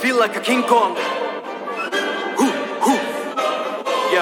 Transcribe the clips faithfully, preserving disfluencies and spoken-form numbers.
feel like a King Kong. Hoo, hoo. Yo.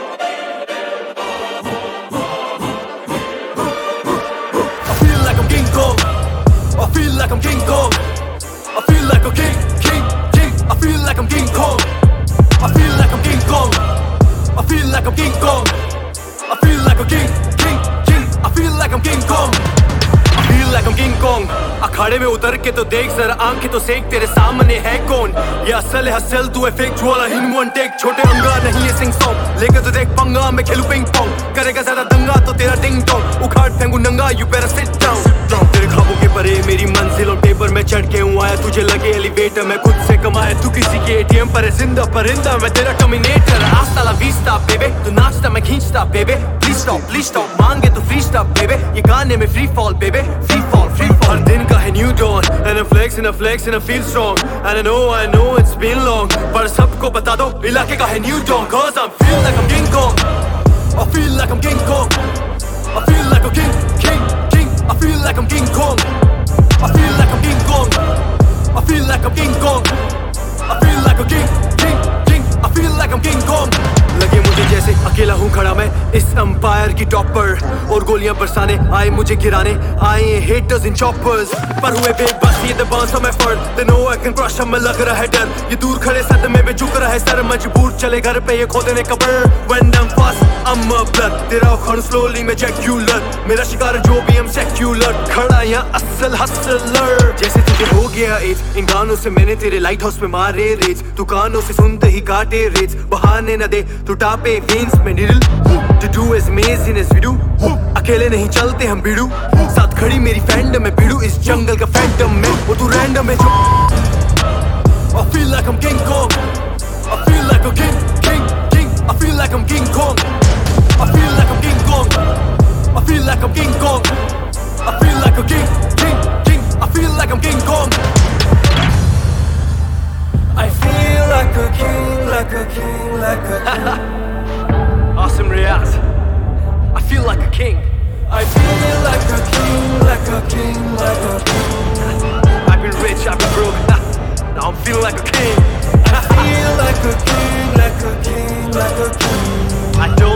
I feel like I'm King Kong. I feel like I'm King Kong. I feel like a king, king, king. I feel like I'm King Kong. I feel like I'm King Kong. I feel like I'm King Kong. I feel like a king, king, king. I feel like I'm King Kong. I feel like I'm King Kong. अखाड़े में उतर के तो देख जरा आंखें तो सेक तेरे सामने है कौन ये असल है हसल तू है फेक ज्वाला हिन वन टेक छोटे अंगा नहीं है सिंग सॉन्ग लेकर तो देख पंगा मैं खेलूं पिंग पोंग करेगा ज्यादा दंगा तो तेरा टिंग टोंग उखाड़ फेंकू नंगा यू बेटर सिट डाउन तेरे ख्वाबों के परे मेरी मंजिल और पेपर में चढ़ के हूँ आया तुझे लगे एलिवेटर मैं खुद से कमाया तू किसी के एटीएम पर है जिंदा परिंदा मैं तेरा टर्मिनेटर आस्ता ला वीस्टा बेबे तू नाचता मैं खींचता बेबे प्लीज स्टॉप प्लीज स्टॉप मांगे तो फ्री स्टॉप बेबे ये गाने में फ्री फॉल बेबे फ्री फॉल फ्री फॉल हर दिन का है new don and I'm flexing I'm flexing I feel strong and I know I know it's been long पर सबको बता दो इलाके का है new don cause I feel like I'm King Kong I feel like I'm King Kong I feel like I'm king king king I feel like I'm King Kong I feel like I'm King Kong I feel like I'm King Kong I feel like a king king king I feel like I'm King Kong लगे मुझे जैसे अकेला हूँ खड़ा मैं इस umpire की top पर और गोलियां बरसाने आए मुझे गिराने आए हेटर्स इन चॉपर्स पर हुए बेबस ये the boss of effort they know I can crush हमें लग रहा है डर ये दूर खड़े सदमे में झुक रहा है सर मजबूर चले घर पे ये खोदने कब्र when I am fast I am a blood तेरा उखड़ स्लोली में जैक्यूलर मेरा शिकार जो भी हम सेक्यूलर खड़ा यहाँ असल हसलर जैसे तुझे हो गया एज इन गानों से मैंने तेरे लाइट हाउस में मारे रेज तू कानों से सुनते ही काटे रेज बहाने न दे तू टापे वेन्स में needle to do as amazing as we do अकेले नहीं चलते हम बिड़ू साथ खड़ी मेरी फैंडम में बिड़ू इस जंगल का फैंटम में वो तू रैंडम है जो I feel like I'm King Kong I feel like a king king king I feel like I'm King Kong I feel like I'm King Kong I feel like I'm King Kong I feel like a king king king I feel like I'm King Kong I feel like a king, like a king, like a king. Awesome Riyaz I feel like a king I feel like a king, like a king, like a king. I've been rich, I've been broke Now I'm feeling like a king I feel like a king, like a king, like a king. I don't